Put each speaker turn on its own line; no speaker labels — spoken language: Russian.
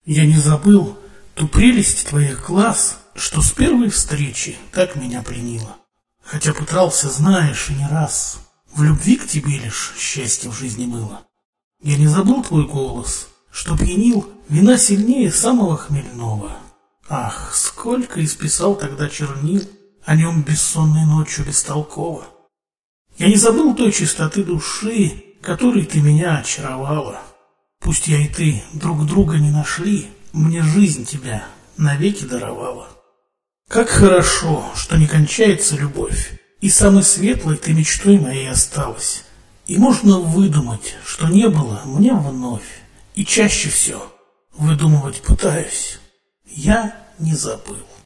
Я не забыл ту прелесть твоих глаз, что с первой встречи так меня пленило. Хотя пытался, знаешь, и не раз, в любви к тебе лишь счастье в жизни было. Я не забыл твой голос, что пьянил вина сильнее самого хмельного. Ах, сколько исписал тогда чернил, о нем бессонной ночью бестолково. Я не забыл той чистоты души, которой ты меня очаровала. Пусть я и ты друг друга не нашли, мне жизнь тебя навеки даровала. Как хорошо, что не кончается любовь, и самой светлой ты мечтой моей осталась. И можно выдумать, что не было мне вновь, и чаще все выдумывать пытаюсь. Я не забыл.